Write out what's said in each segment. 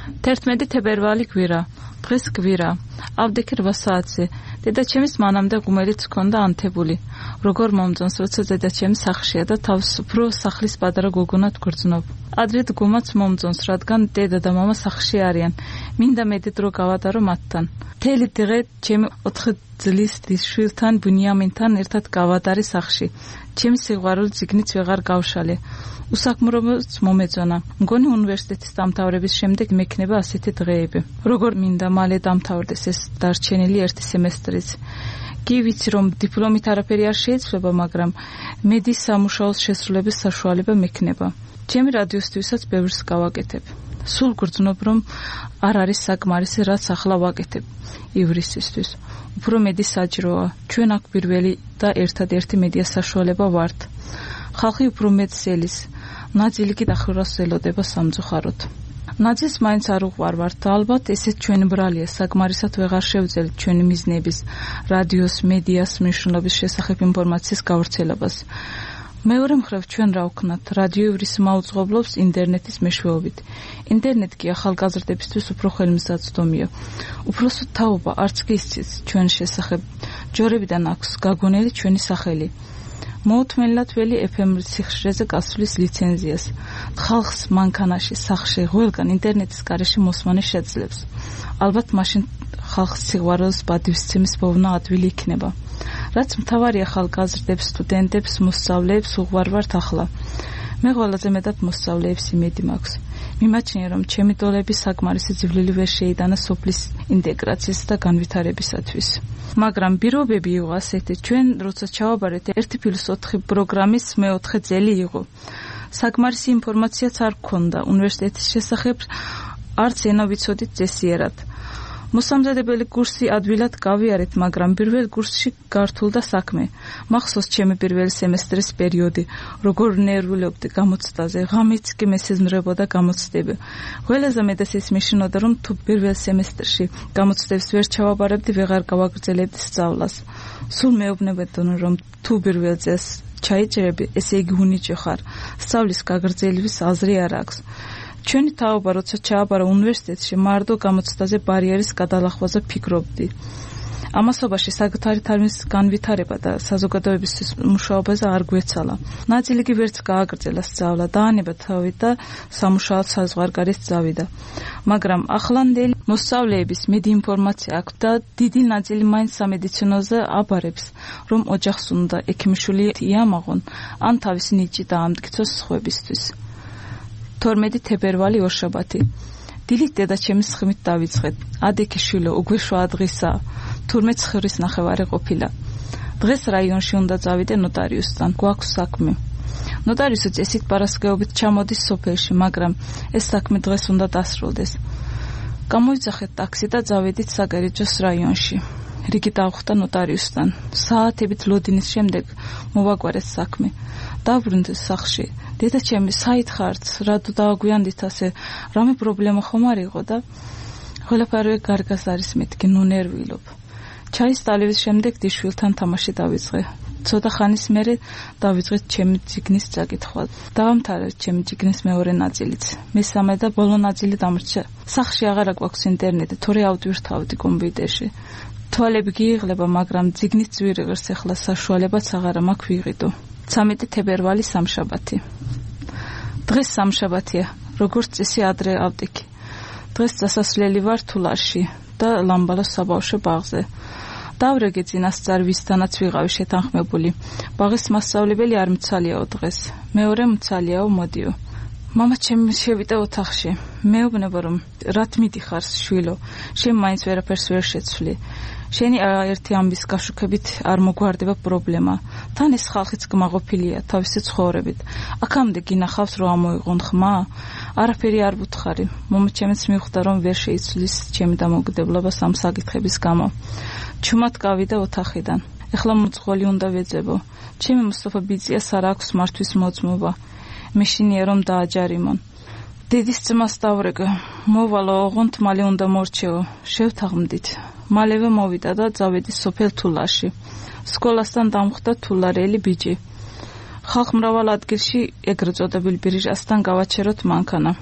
11 თებერვალი გვირა. დღეს გვირა. ავდექი 8 საათზე. დედაჩემის მანამდე ღუმელიც ჰქონდა ანთებული. როგორ მომწონს, როცა დედაჩემი სახლშია და თავს უფრო სახლის პატარა გოგონად გვრძნობ. ადრე დგომაც მომწონს, რადგან დედა და მამა სახლში არიან. მინდა მეტი დრო გავატარო მათთან. მთელი დღე ჩემი 4 წლის შვილთან ბუნიამინთან ერთად გავატარე სახლში. ჩემი სიყვარული წიგნიც ვეღარ გავშალე. უსაქმრობოც მომეწონა. მგონი უნივერსიტეტის დამთავრების შემდეგ მექნება ასეთი დღეები. როგორ მინდა მალე დამთავრდეს ეს დარჩენილი 1 სემესტრიც. კი ვიცი რომ დიპლომით არაფერი არ შეიძლება, მაგრამ მედის სამუშაოს შესრულების საშუალება მექნება. ჩემი რადიოსთვისაც ბევრს გავაკეთებ. სულ გრძნობ რომ არ არის საკმარისი რაც ახლა ვაკეთებ ივრისისთვის. უფრო მედი საჭიროა. ჩვენ აქ პირველი და ერთადერთი მედია საშუალება ვართ. ხალხი უფრო მეტს ელის. ნაწილი კი დახურას ელოდება სამწუხაროდ. ნაწილს მაინც არ უყვარვართ და ალბათ ესეც ჩვენი ბრალია, საკმარისად ვეღარ შევძელით ჩვენი მიზნების, რადიოს, მედიას მნიშვნელობის შესახებ ინფორმაციის გავრცელებას. მეორე მხრივ ჩვენ რა ვქნათ, რადიო ივრის მაუწყებლობს ინტერნეტის მეშვეობით. ინტერნეტი კი ახალგაზრდებისთვის უფრო ხელმისაწვდომია. უпроსტ თაობა არც კი ისიც ჩვენ შესახებ. ჯორებიდან აქვს გაგონილი ჩვენი სახელი. მოუთმენლად ველი FM სიხშირეზე გასვლის ლიცენზიას. ხალხს მანქანაში, სახლში, ყველგან ინტერნეტის გარეშე მოსმანა შეძლებს. ალბათ მაშინ ხალხს სიყვარულს ბადივსცემის პოვნა ადვილი იქნება. რაც მთავარია ახალგაზრდებს, სტუდენტებს, მოსწავლეებს უყვარვართ ახლა. მე ყველაზე მეტად მოსწავლეებს იმედი მაქვს. მიმაჩნია რომ ჩემი დოლები საკმარისი ძვლილი ვერ შეიტანა სოფლის ინტეგრაციის და განვითარებისათვის. მაგრამ პირობები იყო ასეთი, ჩვენ როცა ჩავაბარეთ 1+4 პროგრამის მე-4 წელი იყო. საკმარისი ინფორმაციაც არ გქონდა უნივერსიტეტის შესახებ, არც ენა ვიცოდით წესიერად. მოსამზადებელი კურსი ადვილად გავიარეთ, მაგრამ პირველ კურსში გართულდა საქმე. მახსოვს ჩემი პირველი სემესტრის პერიოდი, როგორ ნერვიულობდი გამოცდაზე, ღამეც კი მესიზმრებოდა გამოცდები. ყველაზე მეტად ის მეშინოდა, რომ თუ პირველ სემესტრში გამოცდებს ვერ ჩავაბარებდი, ვეღარ გავაგრძელებდი სწავლას. სულ მეუბნებოდნენ, რომ თუ პირველ წელს ჩაიჭრები, ესე იგი უნიჭო ხარ. სწავლის გაგრძელების აზრი არ აქვს. ჩვენი თაობა როცა ჩააბარა უნივერსიტეტში, მარტო გამოცდაზე ბარიერის გადალახვაზე ფიქრობდი. ამასობაში საკუთარი თარგმნის განვითარება და საზოგადოების მუშაობაზე არ გვეცალა. ნაწილი კი ვერც გააგრძელა სწავლა, დაანება თავი და სამუშაოდ საზღვარგარეთ წავიდა. მაგრამ ახლანდელი მოსწავლეების მეტი ინფორმაცია აქვს და დიდი ნაწილი მაინც სამედიცინოზე აბარებს, რომ ოჯახს უნდა ექიმიშვილი იამაღონ, ან თავისი ნიჭი დაამტკიცოს სხვებისთვის. 12 თებერვალი ორშაბათი. დილით დედაჩემის ხმით დავიწყეთ. ადექი შვილო, უგვეშვა დღისა. თურმე ცხრის ნახევარი ყოფილა. დღეს რაიონში უნდა წავიდე ნოტარიუსთან. გვაქვს საქმე. ნოტარიუსი წესით პარასკევობით ჩამოდის სოფელში, მაგრამ ეს საქმე დღეს უნდა დასრულდეს. გამოიძახეთ ტაქსი და წავედით საგარეჯოს რაიონში. რიგი დავხვდა ნოტარიუსთან. საათებით ლოდინის შემდეგ მოვაგვარეთ საქმე. დავრუნდით სახლში. დედაჩემი, საითხართ, რატო დააგვიანდით ასე, რამე პრობლემა ხომ არ იყო და ყველაფერი კარგას არის მეთქი, ნუ ნერვიულობ. ჩაის დალევის შემდეგ დიშვილთან თამაში დავიწყე. ცოტა ხანის მერე დავიწყეთ ჩემი წიგნის წაკითხვა. დავამთავრეთ ჩემი წიგნის მეორე ნაწილიც. მესამე და ბოლო ნაწილი დამრჩა. სახლში აღარა გვაქვს ინტერნეტი, თორე ავტვირთავდი კომპიუტერში. თვალები გიიღლება, მაგრამ წიგნის ძვირიღერს ახლა საშუალებაც აღარა მაქვს ვიყიდო. 13 თებერვალი სამშაბათი. დღეს სამშაბათია, როგორც წესი ადრე ავდექი. დღეს დასასვლელი ვარ თულაში და ლამბალოს საბავშვო ბაღზე. დავრეგე წინასწარ ვისთანაც ვიღავი შეთანხმებული. ბაღის მასწავლებელი არ მცალიაო დღეს. მეორე მცალიაო მოდიო. მამა ჩემი შევიდა ოთახში. მეუბნება რომ რათ მიდიხარ შვილო, შენ მაინც ვერაფერს ვერ შეცვლი. შენი ერთი ამბის გაშუქებით არ მოგვარდება პრობლემა. თან ეს ხალხიც გმაყოფილია თავისი ცხოვრებით. აქამდე გინახავს რომ ამოიღონ ხმა? არაფერი არ ვუთხარი. მომჩემიც მიხვდა რომ ვერ შეიცვლის ჩემი დამოუკიდებლობა სამ საკითხების გამო. ჩუმად გავიდა ოთახიდან. ეხლა მოწყოლი უნდა ვეძებო. ჩემი მუსტაფა ბიძიას არ აქვს მართვის მოძმობა. მეშინია რომ დააჯარიმონ. დედის ძმას დავრეგა. მოვალო, ოღონდ მალე უნდა მორჩეო. შევთანხმდით. მალევე მოვიდა და წავედი სოფელ თულაში. სკოლასთან დამხვდა თულარელი ბიჭი. ხალხმრავალ ადგილში ეგრეთ წოდებულ ბირჟასთან გავაჩეროთ მანქანა.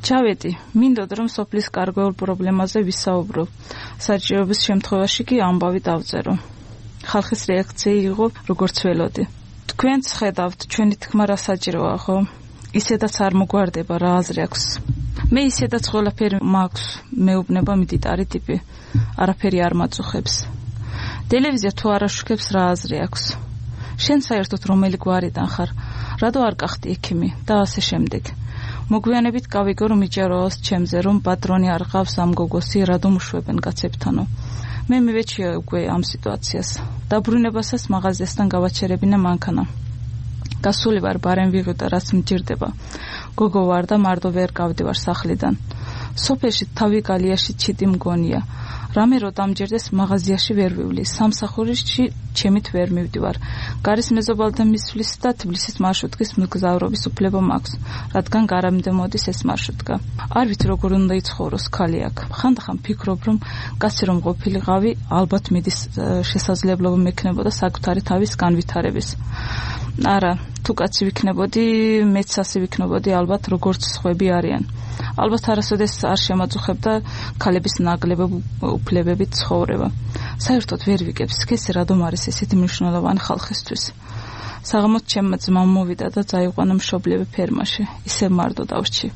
ჩავედი, მინდოდა რომ სოფლის კარგვეულ პრობლემაზე ვისაუბრო. საჭიროების შემთხვევაში კი ამბავი დავწერო. ხალხის რეაქცია იყო როგორც ველოდი. თქვენც ხედავთ, ჩვენი თქმა რა საჭიროა, ხო? ისედაც არ მოგვარდება რა აზრი აქვს. მე ისედაც ყველაფერი მაქვს, მეუბნება მდიდარი ტიპი. არაფერი არ მაწუხებს. ტელევიზია თუ არ აშუქებს რა აზრი აქვს. შენ საერთოდ რომელი გვარიდან ხარ? რადო არ გახდი ექიმი და ასე შემდეგ. მოგვიანებით გავიგო რომ იჯაროოს ჩემზე რომ პატრონი არ ყავს ამ გოგოსი რადომ უშვებენ კაცებთანო. მე მივეჩია უკვე ამ სიტუაციას. დაბრუნებასაც მაღაზიასთან გავაჩერებინა მანქანა. გასული ვარ ბარემ ვიღოდა რაც მჭირდება. გოგო ვარ და მარტო ვერ გავდივარ სახლიდან. სოფელში თავი გალიაში ჩიტი მგონია. რამე რო დამჯერდეს მაღაზიაში ვერ ვივლი. სამსახურში ჩემით ვერ მივდივარ. გარის მეზობალთა მისვლის და თბილისის მარშრუტკის მგზავრობის უფლება მაქვს, რადგან გარამდე მოდის ეს მარშრუტკა. არ ვიცი როგორ უნდა იცხოვროს ქალი აქ. ხანდახან ფიქრობ რომ კაცი რომ ყოფილიყავი, ალბათ მიდის შესაძლებლობა მექნებოდა საკუთარი თავის განვითარების. არა, თუ კაცი ვიქნებოდი, მეც ასე ვიქნებოდი ალბათ როგორც სხვები არიან. ალბათ არასოდეს არ შემაწუხებდა ქალების ნაკლებად უფლებებით ცხოვრება. საერთოდ ვერ ვიგებ, სქესი რადომ არის ესეთი მნიშვნელოვანი ხალხისთვის. საღამოთ ჩემმა ძმამ მოვიდა და წაიყვანა მშობლები ფერმაში, ისე მარტო დავრჩი.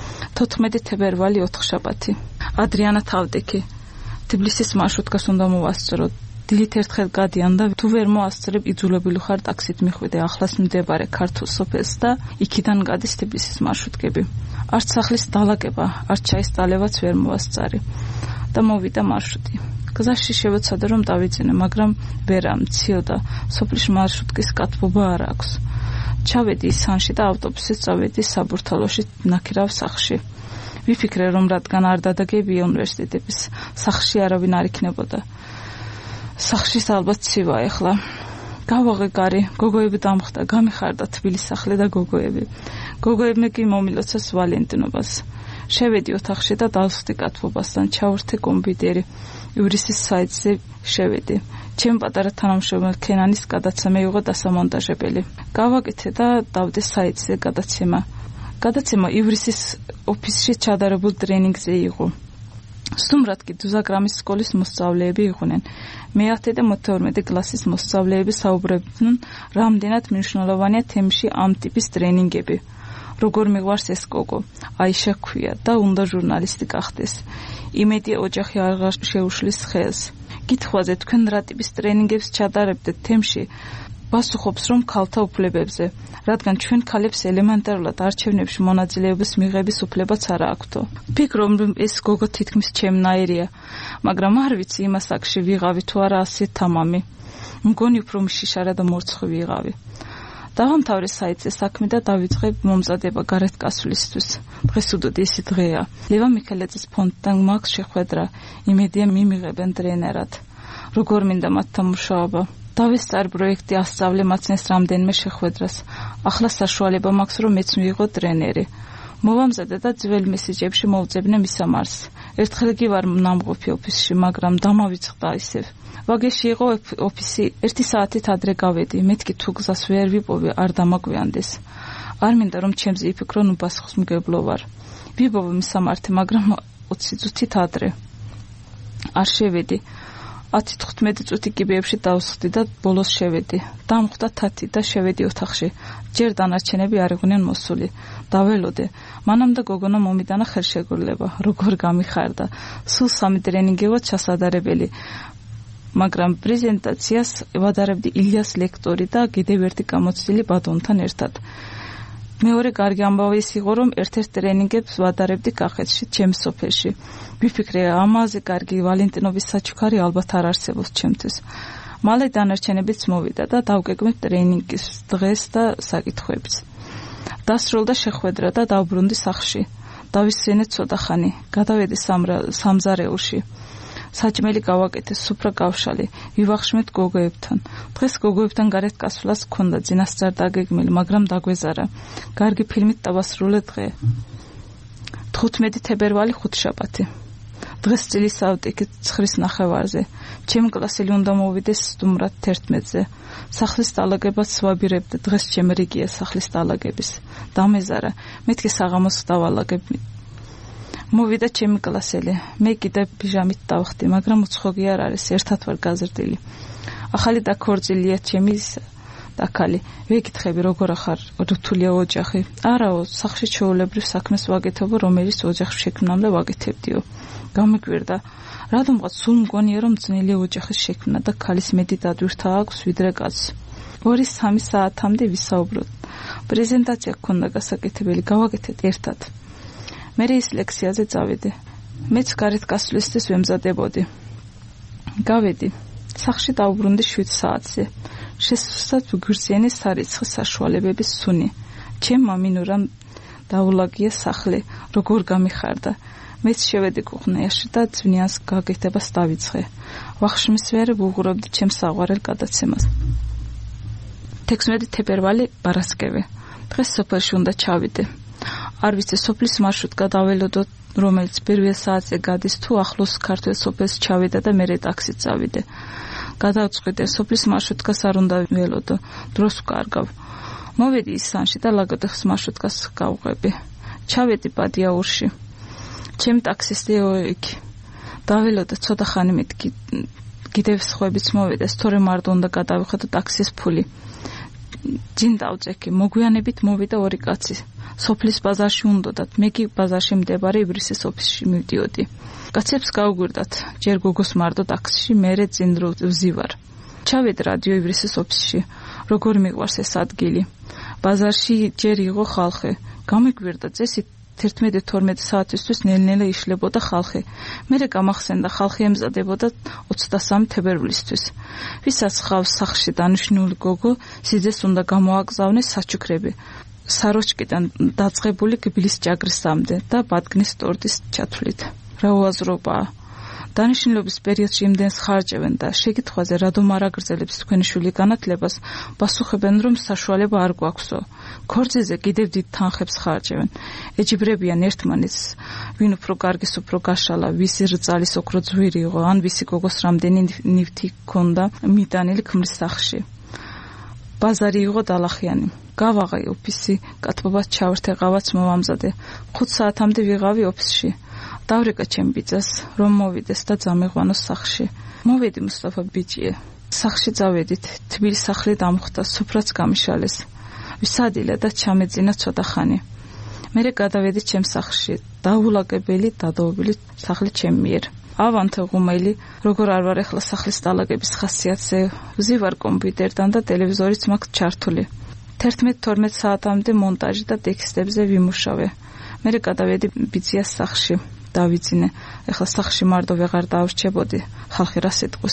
14 თებერვალი 4 შაბათი. ადრიანა თავდექი. თბილისის მარშრუტკას უნდა მოვასწრო. დილით ერთხელ გადიან და თუ ვერ მოასწრებ, იძულებული ხარ ტაქსით მიხვიდე ახლას მდებარე ქართულ სოფელს და იქიდან გადის თბილისის მარშრუტკები. არც სახლის დალაგება, არც ჩაის დალევაც ვერ მოასწარი და მოვიდა მარშრუტი. გზაში შევეცადე რომ დავიძინე, მაგრამ ვერა მციოდა, სოფლის მარშრუტკის კათბობა არ აქვს. ჩავედი ისანში და ავტობუსით წავედი საბურთალოში ნაქირავ სახლში. ვიფიქრე რომ რადგან არ დადაგებია უნივერსიტეტების სახლში არავინ არ იქნებოდა. სახლში ალბათ ცივა ეხლა. გავაღე გარი, გოგოები დამხდა, გამიხარდა თბილის სახლი და გოგოები. გოგოებმა კი მომილოცეს ვალენტინობას. შევედი ოთახში და დავსხდი კათბობასთან, ჩავრთე კომპიუტერი. ივრისის საიტზე შევედი. ჩემ პატარა თანამშრომელ ქენანის გადაცემა მიიღო დასამონტაჟებელი. გავაკეთე და დავდე საიტზე გადაცემა. გადაცემა ივრისის ოფისში ჩადარებულ ტრენინგზე იყო. სტუმრად კი დუზაგრამის სკოლის მოსწავლეები იყვნენ. მე-10 და მე-12 კლასის მოსწავლეები საუბრობდნენ, რამდენად მნიშვნელოვანია თემში ამ ტიპის ტრენინგები. როგორ მიყვარს ეს გოგო, აიშა ქვია და უნდა ჟურნალისტი გახდეს. იმედია ოჯახი აღარ შეუშლის ხელს. კითხვაზე თქვენ რა ტიპის ტრენინგებს ჩადარებდეთ თემში? პასუხობს რომ ქალთა უფლებებზე, რადგან ჩვენ ქალებს ელემენტარულად არჩევნებში მონაწილეობის მიღების უფლებაც არ აქვთო. ფიქრობ რომ ეს გოგო თითქმის ჩემნაირია, მაგრამ არ ვიცი იმას აქში ვიღავი თუ არა ასე თამამი. მგონი უფრო მშიშარა და მორცხვი ვიღავი. დავამთავრე საიტზე საქმე და დავიწყე მომზადება გარეთ გასვლისთვის. დღეს უდიდესი დღეა. ლევა მიქელაძის ფონდთან მაქვს შეხვედრა. იმედია მიმიღებენ ტრენერად. როგორ მინდა მათთან მუშაობა. დავესწარ პროექტი ასწავლე მაცნეს რამდენიმე შეხვედრას. ახლა საშუალება მაქვს რომ მეც მივიღო ტრენერი. მოვამზადე და ძველ მესიჯებში მოვწებნე მისამარს. ერთხელ კი ვარ ნამყოფი ოფისში, მაგრამ დამავიწყდა ისევ. ვაგეში იყო ოფისი, 1 საათით ადრე გავედი. მეთქი თუ გზას ვერ ვიპოვე, არ დამაგვიანდეს. არ მინდა რომ ჩემზე იფიქრონ უპასუხისმგებლო ვარ. ვიპოვე მისამართი, მაგრამ 20 წუთით ადრე. არ შევედი. 10-15 წუთი კიბეებში დავსხდი და ბოლოს შევედი. დამხვდა თათი და შევედი ოთახში. ჯერ დანარჩენები არ იყვნენ მოსული. დაველოდე. მანამდე გოგონა მომიტანა ხელშეკრულება. როგორ გამიხარდა. სულ 3 ტრენინგია ჩასადარებელი. მაგრამ პრეზენტაციას ვადარებდი ილიას ლექტორი და კიდევ ერთი გამოცდილი ბატონთან ერთად. მეორე კარგი ამბავი ის იყო, რომ ერთ-ერთ ტრენინგებს ვადარებდი კახეთში, ჩემს სოფელში. ვიფიქრე, ამაზე კარგი ვალენტინობის საჩუქარი ალბათ არ არსებობს ჩემთვის. მალე დანარჩენებიც მოვიდა და დავგეგმეთ ტრენინგის დღეს და საკითხებს. დასრულდა შეხვედრა და დავბრუნდი სახლში. დავისვენე ცოტა ხანი, გადავედი სამზარეულში. საჭმელი გავაკეთე, სუფრა გავშალე, ვივახშმეთ გოგოებთან. დღეს გოგოებთან გარეთ გასვლას გქონდა წინასწარ დაგეგმილი, მაგრამ დაგვეზარა. კარგი ფილმით დავასრულე დღე. 15 თებერვალი 5 შაბათი. დღეს წილის ავტიკით 9:30-ზე. ჩემი კლასელი უნდა მოვიდეს სტუმრად 11-ზე. სახლის დალაგებას ვაბირებდი, დღეს ჩემი რიგია სახლის დალაგების. დამეზარა, მეთქი საღამოს დავალაგებ. მოვიდა ჩემი კლასელი. მე კიდე პიჟამით დავხდი, მაგრამ უცხოგი არ არის, ერთად ვარ გაზრდილი. ახალი დაქორწილია ჩემი დაქალი. ვეკითხები, როგორ ახარ, რთულია ოჯახი? არაო, სახლში ჩვეულებრივ საქმეს ვაკეთებო, რომელიც ოჯახში შექმნამდე ვაკეთებდიო. გამიკვირდა, რადგანაც სულ მგონია, რომ ძნელი ოჯახის შექმნა და ქალის მეტი დადვირთა აქვს, ვიდრე კაცს. 2-3 საათამდე ვისაუბროთ. პრეზენტაცია გქონდა გასაკეთებელი, გავაკეთეთ ერთად. მე ის ლექციაზე წავედი. მეც გარეთ გასვლისთვის ვემზადებოდი. გავედი. სახლში დავუბრუნდი 7 საათზე. შესუსტად ვგვირწიენე სარიცხის საშუალებების სუნი. ჩემმა მინურამ დაულაგია სახლი, როგორ გამიხარდა. მეც შევედი კუხნიაში და ძვნიანს გაკეთებას დავიწყე. ვახშმისვერე ვუღურებდი ჩემს საყვარელ გადაცემას. 16 თებერვალი პარასკევი. დღეს სოფელში უნდა ჩავიდე. არ ვიცი სოფლის მარშრუტკა დაველოდო, რომელიც პირველ საათზე გადის თუ ახლოს ქართულ სოფელს ჩავიდა და მერე ტაქსით წავიდე. გადავწყვიტე სოფლის მარშრუტკას არ უნდა ველოდო, დროს ვკარგავ. მოვედი ისანში და ლაგოდეხის მარშრუტკას გავყვები. ჩავედი პადიაურში. ჩემ ტაქსისტი იქ. დაველოდო ცოტა ხანი მეთქი. კიდევ სხვაებიც მოვედეს, თორემ არ უნდა გადავიხადო ტაქსის ფული. ჯინ დავწექი, მოგვიანებით მოვიდა 2 კაცი. სოფლის ბაზარში უნდოდათ, მე კი ბაზარში მდებარე იბრისის ოფისში მივდიოდი. კაცებს გავგვირდათ, ჯერ გოგოს მარტო ტაქსში, მერე წინ ვზივარ. ჩავედი რადიო იბრისის ოფისში. როგორ მიყვარს ეს ადგილი. ბაზარში ჯერ იყო ხალხი. გამიგვირდა წესი 11-12 საათისთვის ნელ-ნელა იშლებოდა ხალხი. მერე გამახსენდა ხალხი ემზადებოდა 23 თებერვლისთვის. ვისაც ხავს სახლში დანიშნული გოგო, სიძეს უნდა გამოაგზავნეს საჩუქრები. საროჩკიდან დაწყებული გბილის ჯაგრისამდე და ბადგნის ტორტის ჩათვლით. რა უაზრობაა. დანიშნულების პერიოდში იმდენს ხარჯევენ და შეკითხვაზე რადომ არ აგრძელებს თქვენი შვილი განათლებას, პასუხებენ, რომ საშუალება არ გვაქვსო. ქორწილზე კიდევ დიდ თანხებს ხარჯევენ. ეჯიბრებიან ერთმანეთს, ვინ უფრო კარგის უფრო გაშალა, ვისი რწალის ოქრო ძვირი იყო, ან ვისი გოგოს რამდენი ნივთი ჰქონდა მიტანილი ქმრის სახლში. ბაზარი იყო დალახიანი. გავაღე ოფისი, კათბობად ჩავერთე ყავაც მოვამზადე. 5 საათამდე ვიღავი ოფისში. დავრეკა ჩემ ბიძას, რომ მოვიდეს და წამეღვანოს სახლში. მოვედი მუსტაფა ბიჭიე. სახლში წავედით, თბილი სახლი დამხვდა, სუფრაც გამიშალეს. ვისადილა და ჩამეძინა ცოტა ხანი. მერე გადავედი ჩემ სახლში, დაულაგებელი, დადაობილი სახლი ჩემ მიერ. ავანთე ღუმელი, როგორ არ ვარ ახლა სახლის დალაგების ხასიათზე, ვზივარ კომპიუტერთან და ტელევიზორიც მაქვს ჩართული. 11-12 საათამდე მონტაჟი და ტექსტებზე ვიმუშავე. მერე გადავედი ბიძიას სახლში. დავიძინე. ეხლა სახლში მარტო ვეღარ დავრჩებოდი. ხალხი რა სიტყვის.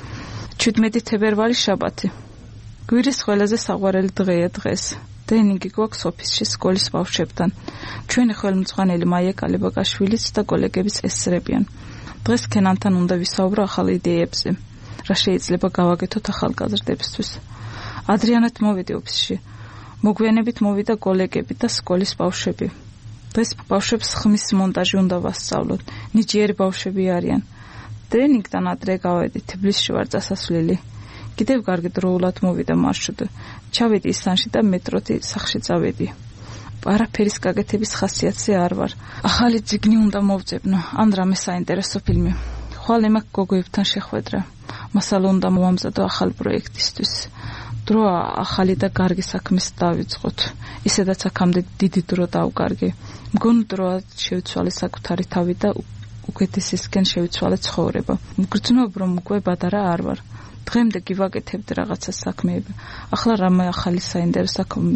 17 თებერვალი შაბათი. გვირის ყველაზე საყვარელი დღეა დღეს. ტრენინგი გვაქვს ოფისში სკოლის ბავშვებთან. ჩვენი ხელმძღვანელი მაია კალებაკაშვილიც და კოლეგებიც ესწრებიან. დღეს ქენანთან უნდა ვისაუბრო ახალ იდეებზე. რა შეიძლება გავაკეთოთ ახალგაზრდებისთვის. ადრიანად მოვედი ოფისში. მოგვიანებით მოვიდა კოლეგები და სკოლის ბავშვები. დღეს ბავშვებს ხმის მონტაჟი უნდა ვასწავლოთ. ნიჭიერი ბავშვები არიან. ტრენინგთან ადრე გავედი, თბილისში ვარ წასასვლელი. კიდევ კარგი დროულად მოვიდა მარშრუტი. ჩავედი ისანში და მეტროთი სახლში წავედი. არაფერის გაკეთების ხასიათზე არ ვარ. ახალი წიგნი უნდა მოვძებნო, ან რამე საინტერესო ფილმი. ხვალ ემაქვს გოგოებთან შეხვედრა. მასალა უნდა მოვამზადო ახალ პროექტისთვის. დროა ახალი და კარგი საქმის დავიწყოთ. ისედაც აქამდე დიდი დრო დავკარგი. მგონი დროა შევცვალე საკუთარი თავი და უკეთესისკენ შევიცვალე ცხოვრება. მგრძნობ რომ უკვე ბადარა არ ვარ. დღემდე გივაკეთებდი რაღაცა საქმეები. ახლა რამე ახალი საინტერესო საქმე